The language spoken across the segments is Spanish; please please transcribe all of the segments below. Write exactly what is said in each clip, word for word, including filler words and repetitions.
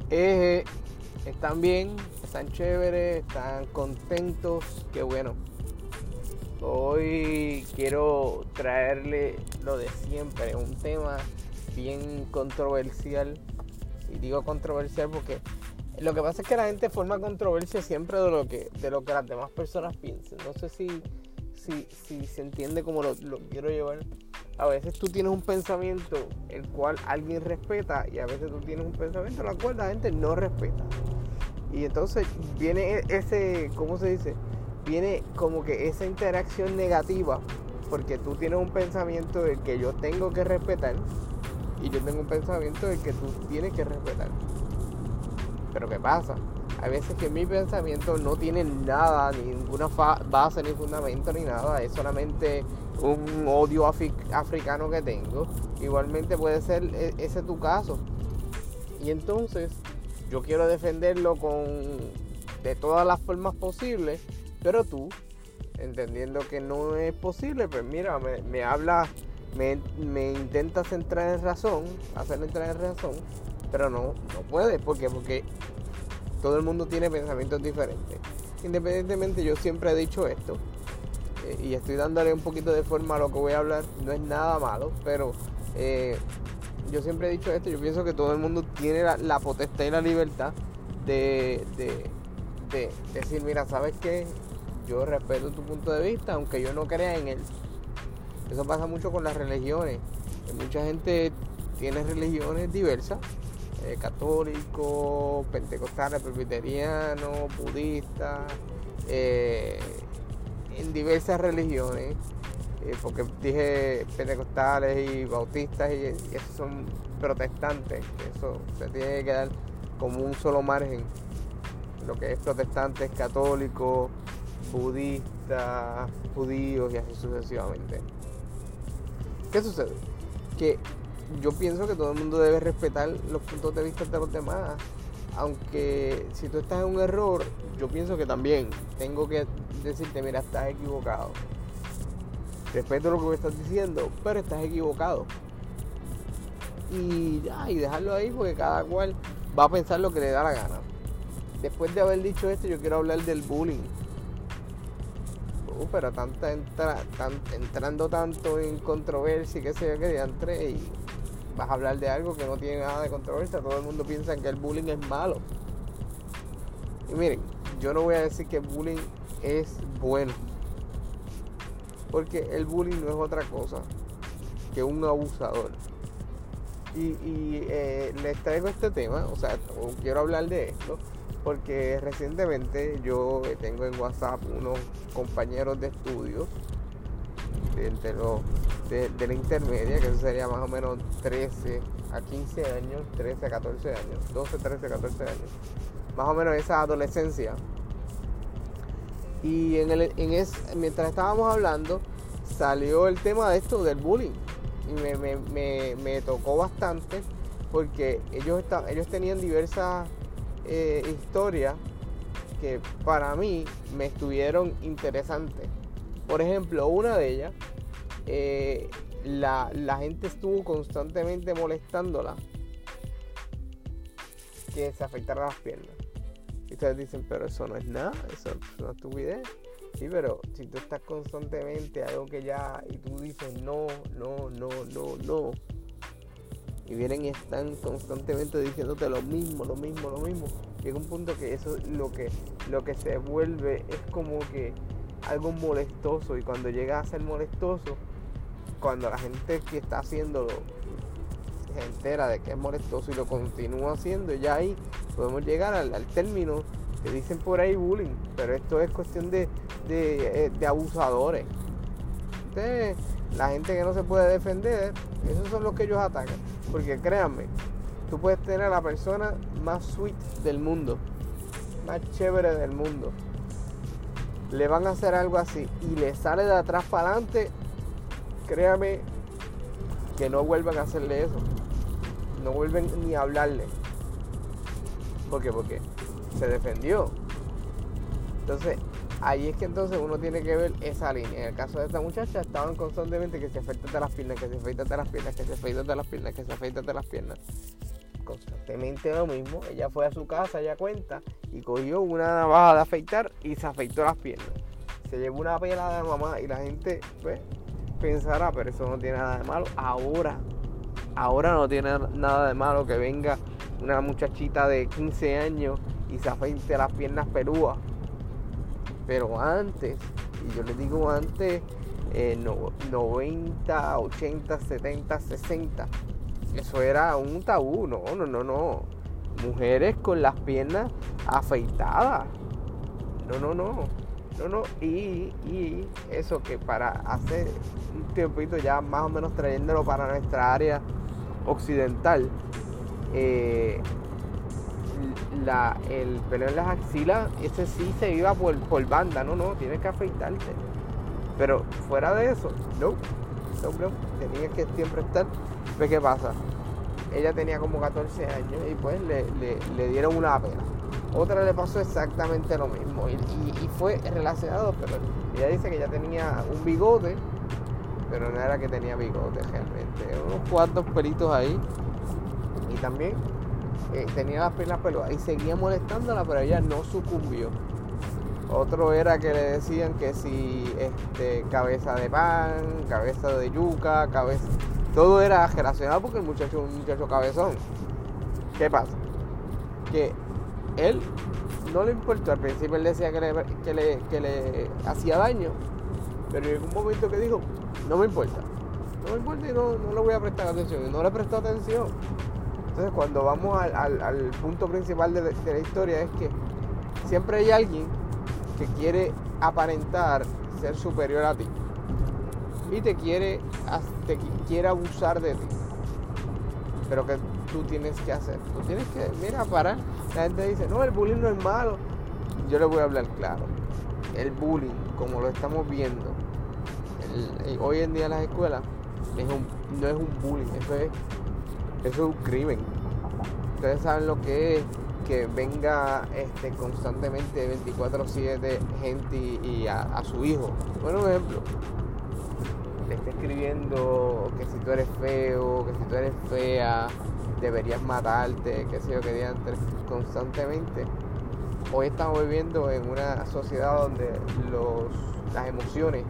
Eh, están bien, están chéveres, están contentos, qué bueno. Hoy quiero traerle lo de siempre, un tema bien controversial. Y digo controversial porque lo que pasa es que la gente forma controversia siempre de lo que, de lo que las demás personas piensen. No sé si, si, si se entiende cómo lo, lo quiero llevar. A veces tú tienes un pensamiento el cual alguien respeta y a veces tú tienes un pensamiento el cual la gente no respeta. Y entonces viene ese, ¿cómo se dice? Viene como que esa interacción negativa porque tú tienes un pensamiento del que yo tengo que respetar y yo tengo un pensamiento del que tú tienes que respetar. Pero ¿qué pasa? Hay veces que mi pensamiento no tiene nada, ninguna fa- base ni fundamento ni nada, es solamente un odio afri- africano que tengo. Igualmente puede ser ese tu caso. Y entonces yo quiero defenderlo con de todas las formas posibles, pero tú, entendiendo que no es posible, pues mira, me, me habla, me, me intentas entrar en razón, hacer entrar en razón, pero no, no puedes. ¿Por qué? Porque todo el mundo tiene pensamientos diferentes. Independientemente, yo siempre he dicho esto, eh, y estoy dándole un poquito de forma a lo que voy a hablar, no es nada malo, pero eh, yo siempre he dicho esto, yo pienso que todo el mundo tiene la, la potestad y la libertad de, de, de decir, mira, ¿sabes qué? Yo respeto tu punto de vista, aunque yo no crea en él. Eso pasa mucho con las religiones. Mucha gente tiene religiones diversas, eh, católicos, pentecostales, presbiterianos, budistas, eh, en diversas religiones. Eh, porque dije pentecostales y bautistas y, y esos son protestantes. Eso se tiene que quedar como un solo margen. Lo que es protestantes, católicos, budistas, judíos y así sucesivamente. ¿Qué sucede? Que yo pienso que todo el mundo debe respetar los puntos de vista de los demás. Aunque si tú estás en un error, yo pienso que también tengo que decirte, mira, estás equivocado. Respeto lo que me estás diciendo, pero estás equivocado. Y ya, y dejarlo ahí porque cada cual va a pensar lo que le da la gana. Después de haber dicho esto, yo quiero hablar del bullying. Uh, pero tanta entra, tan, entrando tanto en controversia, qué sé yo, que entré y vas a hablar de algo que no tiene nada de controversia. Todo el mundo piensa que el bullying es malo. Y miren, yo no voy a decir que el bullying es bueno, porque el bullying no es otra cosa que un abusador. Y, y eh, les traigo este tema, o sea, o quiero hablar de esto, porque recientemente yo tengo en WhatsApp unos compañeros de estudio de, de, lo, de, de la intermedia, que eso sería más o menos trece a quince años, trece a catorce años, doce, trece, catorce años, más o menos esa adolescencia. Y en el, en es, mientras estábamos hablando, salió el tema de esto del bullying. Y me, me, me, me tocó bastante porque ellos, está, ellos tenían diversas eh, historias que para mí me estuvieron interesantes. Por ejemplo, una de ellas, eh, la, la gente estuvo constantemente molestándola que se afectaran las piernas. Y ustedes dicen, pero eso no es nada, eso es una estupidez. Sí, pero si tú estás constantemente algo que ya, y tú dices no, no, no, no, no, y vienen y están constantemente diciéndote lo mismo, lo mismo, lo mismo, llega un punto que eso lo que, lo que se vuelve es como que algo molestoso, y cuando llega a ser molestoso, cuando la gente que está haciéndolo se entera de que es molestoso y lo continúa haciendo, ya ahí podemos llegar al, al término que dicen por ahí bullying, pero esto es cuestión de, de, de abusadores. Entonces, la gente que no se puede defender, esos son los que ellos atacan. Porque créanme, tú puedes tener a la persona más sweet del mundo, más chévere del mundo. Le van a hacer algo así y le sale de atrás para adelante, créame que no vuelvan a hacerle eso. No vuelven ni a hablarle. ¿Por qué? Porque se defendió. Entonces, ahí es que entonces uno tiene que ver esa línea. En el caso de esta muchacha, estaban constantemente que se afeitate las piernas, que se afeitate las piernas, que se afeitate las piernas, que se afeitate las piernas. constantemente lo mismo. Ella fue a su casa, ella cuenta, y cogió una navaja de afeitar y se afeitó las piernas. Se llevó una pela de mamá y la gente pues pensará, pero eso no tiene nada de malo. Ahora, ahora no tiene nada de malo que venga una muchachita de quince años y se afeite las piernas pelúas. Pero antes, y yo les digo antes, eh, no, noventa, ochenta, setenta, sesenta, eso era un tabú. No, no, no, no. Mujeres con las piernas afeitadas. No, no, no. No, no. Y, y eso que para hace un tiempito ya más o menos trayéndolo para nuestra área occidental, eh, la, el pelo en las axilas, ese sí se iba por, por banda. No, no, tienes que afeitarte. Pero fuera de eso, no, no, no, tenía que siempre estar. ¿Ves qué pasa? Ella tenía como catorce años y pues le, le, le dieron una pena. Otra le pasó exactamente lo mismo y, y, y fue relacionado, pero ella dice que ella tenía un bigote, pero no era que tenía bigote realmente, unos cuantos pelitos ahí, y también eh, tenía las piernas peludas y seguía molestándola, pero ella no sucumbió. Otro era que le decían que si este, cabeza de pan, cabeza de yuca, cabeza... Todo era relacionado porque el muchacho es un muchacho cabezón. ¿Qué pasa? Que él no le importó. Al principio él decía que le, que le, que le hacía daño, pero llegó un momento que dijo, no me importa. No me importa y no, no le voy a prestar atención. Y no le prestó atención. Entonces cuando vamos al, al, al punto principal de, de la historia es que siempre hay alguien que quiere aparentar ser superior a ti y te quiere, te quiere abusar de ti, pero que tú tienes que hacer, tú tienes que, mira, parar. La gente dice, no, el bullying no es malo. Yo le voy a hablar claro. El bullying, como lo estamos viendo el, el, hoy en día en las escuelas, es un, no es un bullying, eso es, eso es un crimen. Ustedes saben lo que es que venga este, constantemente veinticuatro siete gente y, y a, a su hijo. Bueno, un ejemplo, le está escribiendo que si tú eres feo, que si tú eres fea, deberías matarte, que sé yo, que diantres, constantemente. Hoy estamos viviendo en una sociedad donde los, las emociones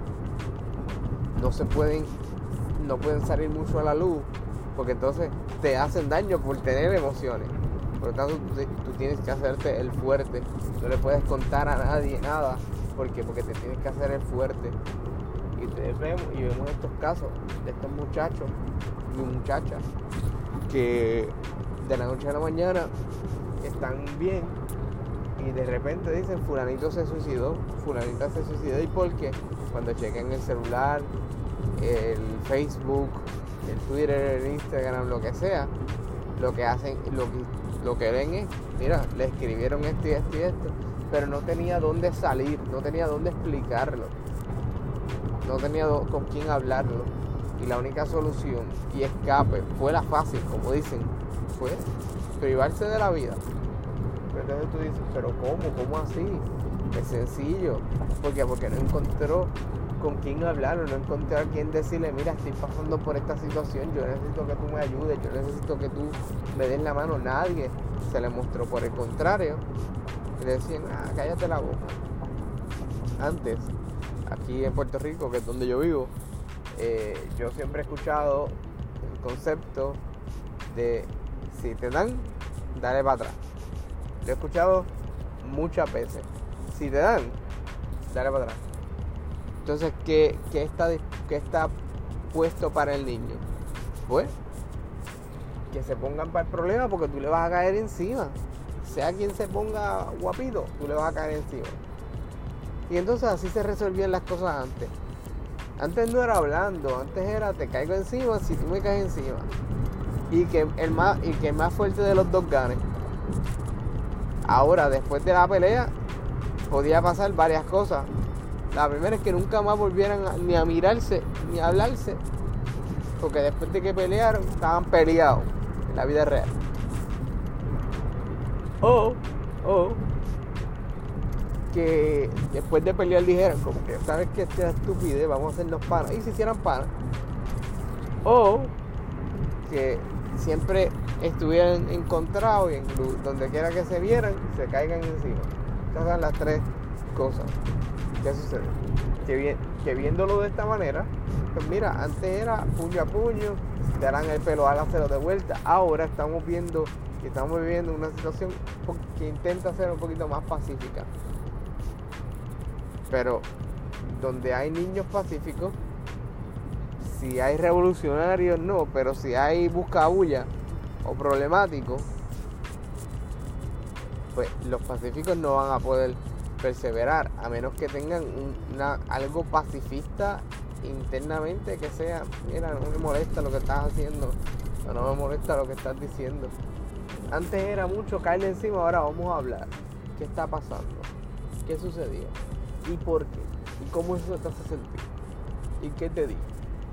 no se pueden, no pueden salir mucho a la luz, porque entonces te hacen daño por tener emociones. Por lo tanto, tú, tú tienes que hacerte el fuerte. No le puedes contar a nadie nada. ¿Por qué? Porque te tienes que hacer el fuerte. Y ustedes vemos, y vemos estos casos de estos muchachos y muchachas que de la noche a la mañana están bien y de repente dicen fulanito se suicidó, fulanita se suicidó. ¿Y por qué? Cuando chequen el celular, el Facebook, el Twitter, el Instagram, lo que sea, lo que hacen, lo que Lo que ven es, mira, le escribieron esto y esto y esto, pero no tenía dónde salir, no tenía dónde explicarlo, no tenía do- con quién hablarlo. Y la única solución y escape fue la fácil, como dicen, fue privarse de la vida. Pero entonces tú dices, pero ¿cómo? ¿Cómo así? Es sencillo. ¿Por qué? Porque no encontró con quién hablarlo, no encontré a quién decirle, mira, estoy pasando por esta situación, yo necesito que tú me ayudes, yo necesito que tú me des la mano. Nadie se le mostró, por el contrario, le decían, ah, cállate la boca. Antes, aquí en Puerto Rico, que es donde yo vivo, eh, yo siempre he escuchado el concepto de si te dan, dale para atrás. Lo he escuchado muchas veces. Si te dan, dale para atrás. Entonces, ¿qué, qué, está, ¿qué está puesto para el niño? Pues, que se pongan para el problema porque tú le vas a caer encima. Sea quien se ponga guapito, tú le vas a caer encima. Y entonces así se resolvían las cosas antes. Antes no era hablando, antes era te caigo encima si tú me caes encima. Y que el más, y que el más fuerte de los dos gane. Ahora, después de la pelea, podía pasar varias cosas. La primera es que nunca más volvieran a, ni a mirarse, ni a hablarse. Porque después de que pelearon, estaban peleados en la vida real. O, o, que después de pelear dijeran, como que sabes que esta estupidez, vamos a hacernos panas. Y se hicieran panas. O, que siempre estuvieran encontrados y en donde quiera que se vieran, se caigan encima. Estas son las tres cosas. ¿Qué sucede? Que, vi- que viéndolo de esta manera, pues mira, antes era puño a puño, te harán el pelo al hacerlo de vuelta. Ahora estamos viendo y estamos viviendo una situación que intenta ser un poquito más pacífica. Pero donde hay niños pacíficos, si hay revolucionarios no, pero si hay buscabulla o problemáticos, pues los pacíficos no van a poder perseverar, a menos que tengan una, algo pacifista internamente que sea, mira, no me molesta lo que estás haciendo, o no me molesta lo que estás diciendo. Antes era mucho caerle encima, ahora vamos a hablar. ¿Qué está pasando? ¿Qué sucedió? ¿Y por qué? ¿Y cómo eso te hace sentir? ¿Y qué te dijo?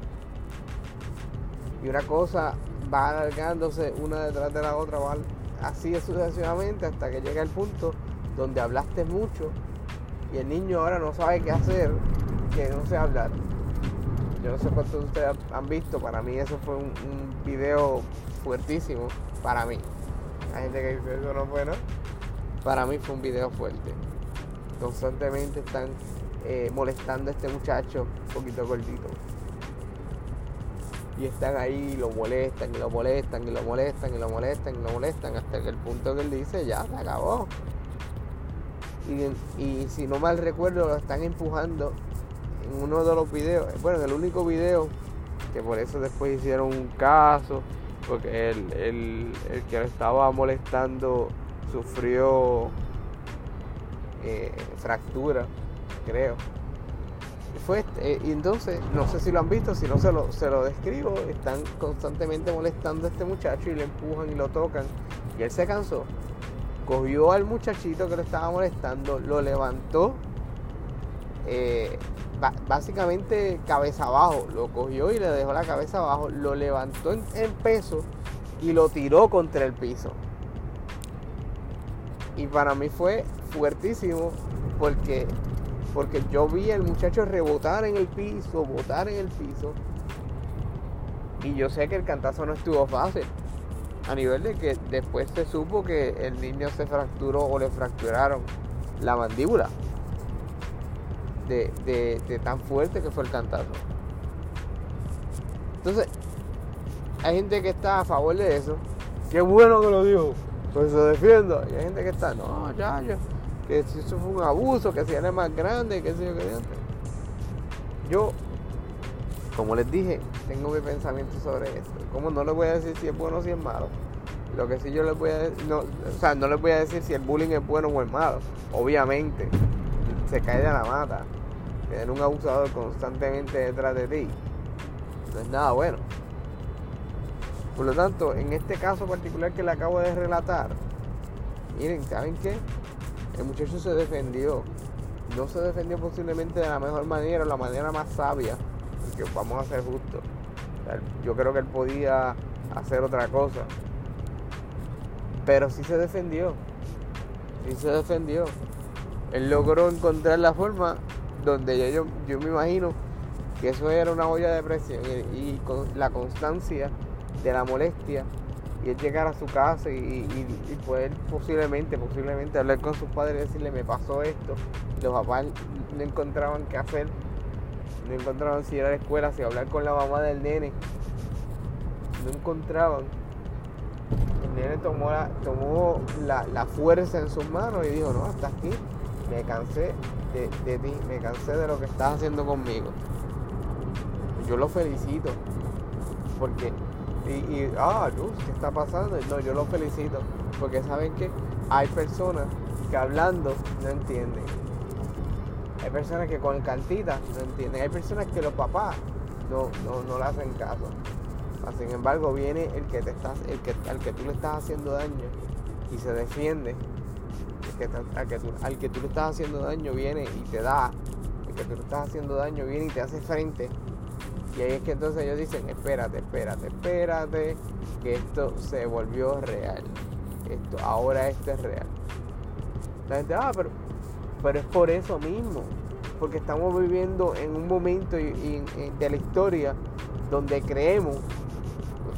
Y una cosa va alargándose una detrás de la otra, va así sucesivamente hasta que llega el punto donde hablaste mucho y el niño ahora no sabe qué hacer, que no sé hablar. Yo no sé cuántos de ustedes han visto, para mí eso fue un, un video fuertísimo, para mí. Hay gente que dice eso no es bueno. Para mí fue un video fuerte. Constantemente están eh, molestando a este muchacho un poquito gordito. Y están ahí, lo molestan, y lo molestan, y lo molestan, y lo molestan, y lo molestan, hasta que el punto que él dice, ya, se acabó. Y, y si no mal recuerdo, lo están empujando en uno de los videos, bueno, en el único video, que por eso después hicieron un caso, porque el, el, el que lo estaba molestando sufrió eh, fractura, creo. Fue este, y entonces, no sé si lo han visto, si no se lo, se lo describo, están constantemente molestando a este muchacho y le empujan y lo tocan, y él se cansó, cogió al muchachito que lo estaba molestando, lo levantó, eh, b- básicamente cabeza abajo, lo cogió y le dejó la cabeza abajo, lo levantó en, en peso y lo tiró contra el piso. Y para mí fue fuertísimo porque Porque yo vi al muchacho rebotar en el piso, botar en el piso. Y yo sé que el cantazo no estuvo fácil. A nivel de que después se supo que el niño se fracturó o le fracturaron la mandíbula. De, de, de tan fuerte que fue el cantazo. Entonces, hay gente que está a favor de eso. Qué bueno que lo dijo. Pues se defienda. Y hay gente que está, no, ya, ya. Que si eso fue un abuso, que si era más grande, que si yo quería. Yo, como les dije, tengo mi pensamiento sobre esto. Como no les voy a decir si es bueno o si es malo. Lo que sí yo les voy a decir, no, o sea, no les voy a decir si el bullying es bueno o es malo. Obviamente, se cae de la mata. Tener un abusador constantemente detrás de ti no es nada bueno. Por lo tanto, en este caso particular que le acabo de relatar, miren, ¿saben qué? El muchacho se defendió. No se defendió posiblemente de la mejor manera, o la manera más sabia, porque vamos a ser justos. O sea, yo creo que él podía hacer otra cosa. Pero sí se defendió. Sí se defendió. Él logró encontrar la forma donde yo, yo me imagino que eso era una olla de presión. Y, y con la constancia de la molestia. Y él llegar a su casa y, y, y poder posiblemente, posiblemente hablar con sus padres y decirle, me pasó esto. Y los papás no encontraban qué hacer. No encontraban si ir a la escuela, si hablar con la mamá del nene. No encontraban. El nene tomó la, tomó la, la fuerza en sus manos y dijo, no, hasta aquí. Me cansé de, de ti, me cansé de lo que estás haciendo conmigo. Yo lo felicito. Porque... Y, y, ah, Luz, ¿qué está pasando? No, yo lo felicito, porque saben que hay personas que hablando no entienden. Hay personas que con cantita no entienden. Hay personas que los papás no, no, no le hacen caso. Sin embargo, viene el que te estás, el que, al que tú le estás haciendo daño y se defiende. El que, al, que tú, al que tú le estás haciendo daño viene y te da. El que tú le estás haciendo daño viene y te hace frente. Y ahí es que entonces ellos dicen, espérate, espérate, espérate, que esto se volvió real. Esto, ahora esto es real. La gente, ah, pero, pero es por eso mismo. Porque estamos viviendo en un momento y, y, y de la historia donde creemos,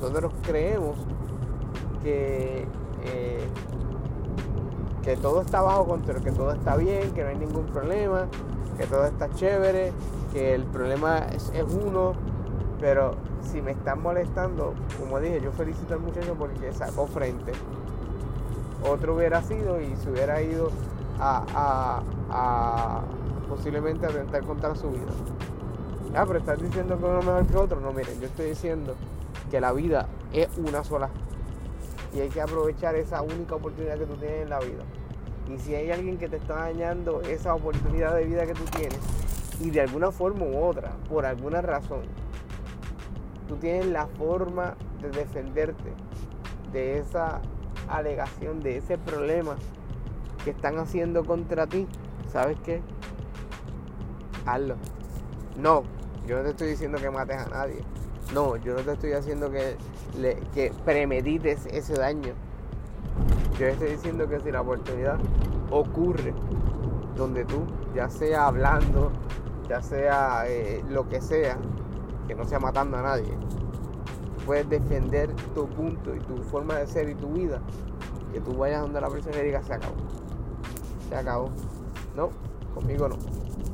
nosotros creemos que, eh, que todo está bajo control, que todo está bien, que no hay ningún problema, que todo está chévere, que el problema es, es uno, pero si me están molestando, como dije, yo felicito al muchacho porque sacó frente. Otro hubiera sido y se hubiera ido a, a, a posiblemente atentar contra su vida. Ah, pero estás diciendo que uno es mejor que otro. No, miren, yo estoy diciendo que la vida es una sola y hay que aprovechar esa única oportunidad que tú tienes en la vida. Y si hay alguien que te está dañando esa oportunidad de vida que tú tienes, y de alguna forma u otra, por alguna razón, tú tienes la forma de defenderte de esa alegación, de ese problema que están haciendo contra ti, ¿sabes qué? Hazlo. No, yo no te estoy diciendo que mates a nadie. No, yo no te estoy haciendo que, le, que premedites ese daño. Yo estoy diciendo que si la oportunidad ocurre donde tú, ya sea hablando, ya sea eh, lo que sea, que no sea matando a nadie, puedes defender tu punto y tu forma de ser y tu vida, que tú vayas donde la persona y diga se acabó, se acabó. No, conmigo no.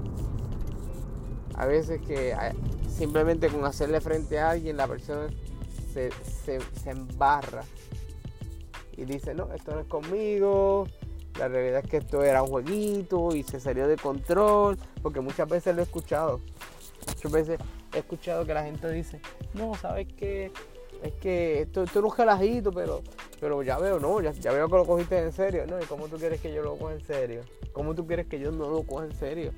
A veces que simplemente con hacerle frente a alguien la persona se, se, se embarra y dice no, esto no es conmigo, la realidad es que esto era un jueguito y se salió de control, porque muchas veces lo he escuchado, muchas veces he escuchado que la gente dice no, ¿sabes qué? Es que esto, esto es un relajito, pero, pero ya veo, no, ya, ya veo que lo cogiste en serio. No, ¿y cómo tú quieres que yo lo coja en serio? ¿Cómo tú quieres que yo no lo coja en serio?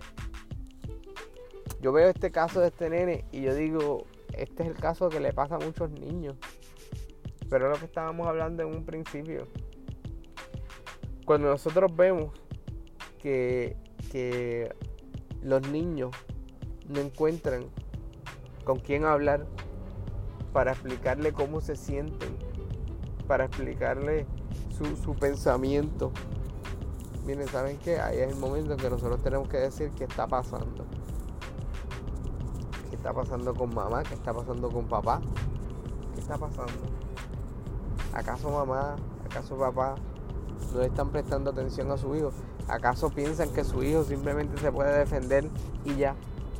Yo veo este caso de este nene y yo digo, este es el caso que le pasa a muchos niños. Pero es lo que estábamos hablando en un principio. Cuando nosotros vemos que, que los niños no encuentran con quién hablar para explicarle cómo se sienten, para explicarle su, su pensamiento. Miren, ¿saben qué? Ahí es el momento en que nosotros tenemos que decir qué está pasando. ¿Qué está pasando con mamá? ¿Qué está pasando con papá? ¿Qué está pasando? ¿Acaso mamá, acaso papá no están prestando atención a su hijo? ¿Acaso piensan que su hijo simplemente se puede defender y ya?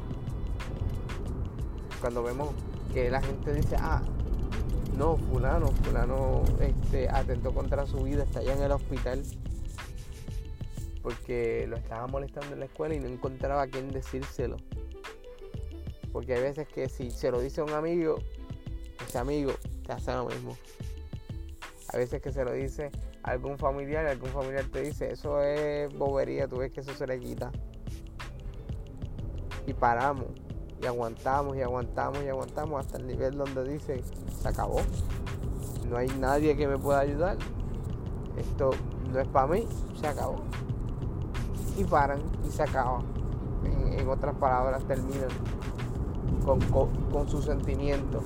Cuando vemos que la gente dice, ah, no, fulano, fulano este, atentó contra su vida, está allá en el hospital porque lo estaba molestando en la escuela y no encontraba a quién decírselo. Porque hay veces que si se lo dice a un amigo, ese amigo te hace lo mismo. Hay veces que se lo dice a algún familiar y algún familiar te dice, eso es bobería, tú ves que eso se le quita. Y paramos. Y aguantamos y aguantamos y aguantamos hasta el nivel donde dice, se acabó. No hay nadie que me pueda ayudar. Esto no es para mí, se acabó. Y paran y se acaba. En, en otras palabras, terminan con, con, con sus sentimientos.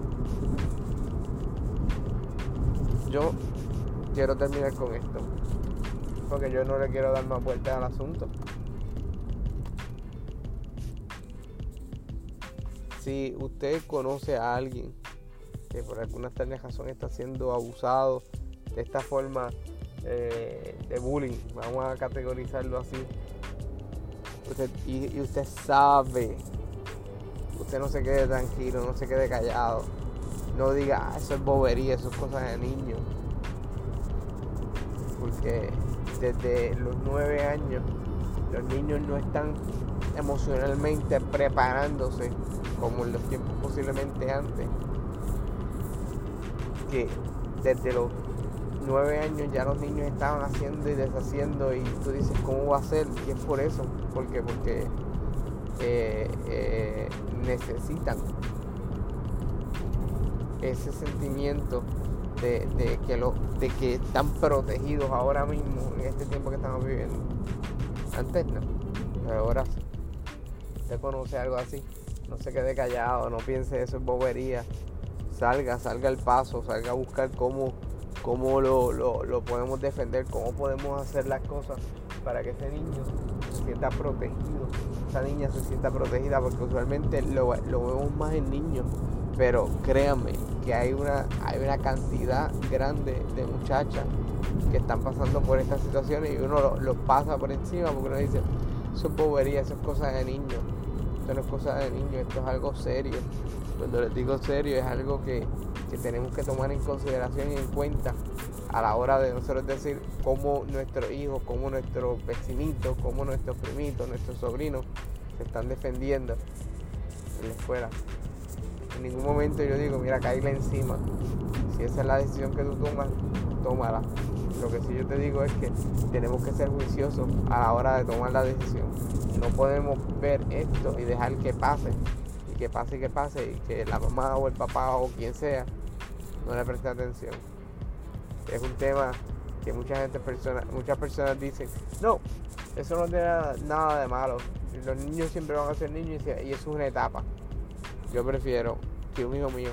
Yo quiero terminar con esto, porque yo no le quiero dar más vueltas al asunto. Si usted conoce a alguien que por alguna extraña razón está siendo abusado de esta forma eh, de bullying, vamos a categorizarlo así, usted, y, y usted sabe, usted no se quede tranquilo, no se quede callado, no diga, ah, eso es bobería, eso es cosa de niños, porque desde los nueve años los niños no están emocionalmente preparándose como en los tiempos posiblemente antes, que desde los nueve años ya los niños estaban haciendo y deshaciendo y tú dices, ¿cómo va a ser? Y es por eso, porque porque eh, eh, necesitan ese sentimiento de, de, que lo, de que están protegidos ahora mismo en este tiempo que estamos viviendo. Antes no, pero ahora sí. ¿Usted conoce algo así? No se quede callado, no piense eso es bobería. Salga, salga al paso, salga a buscar cómo, cómo lo, lo, lo podemos defender, cómo podemos hacer las cosas para que ese niño se sienta protegido, esa niña se sienta protegida, porque usualmente lo, lo vemos más en niños, pero créanme que hay una, hay una cantidad grande de muchachas que están pasando por estas situaciones y uno lo, lo pasa por encima porque uno dice, eso es bobería, eso es cosa de niños, esto no es cosa de niños, esto es algo serio. Cuando les digo serio es algo que, que tenemos que tomar en consideración y en cuenta a la hora de nosotros decir cómo nuestros hijos, cómo nuestros vecinitos, cómo nuestros primitos, nuestros sobrinos se están defendiendo en la escuela. En ningún momento yo digo, mira, cáele encima. Si esa es la decisión que tú tomas, tómala. Lo que sí yo te digo es que tenemos que ser juiciosos a la hora de tomar la decisión. No podemos ver esto y dejar que pase, y que pase y que pase, y que la mamá o el papá o quien sea no le preste atención. Es un tema que mucha gente, persona, muchas personas dicen, no, eso no tiene nada de malo. Los niños siempre van a ser niños y eso es una etapa. Yo prefiero que un hijo mío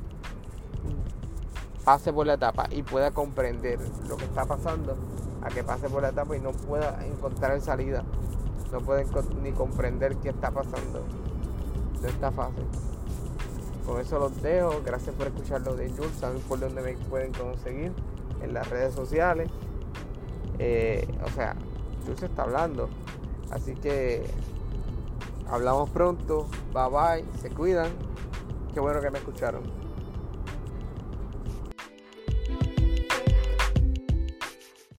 pase por la etapa y pueda comprender lo que está pasando a que pase por la etapa y no pueda encontrar salida, no puede ni comprender qué está pasando. No está fácil. Con eso los dejo. Gracias por escuchar lo de Jules. Saben por dónde me pueden conseguir en las redes sociales. Eh, o sea, Jules está hablando. Así que hablamos pronto. Bye bye. Se cuidan. Qué bueno que me escucharon.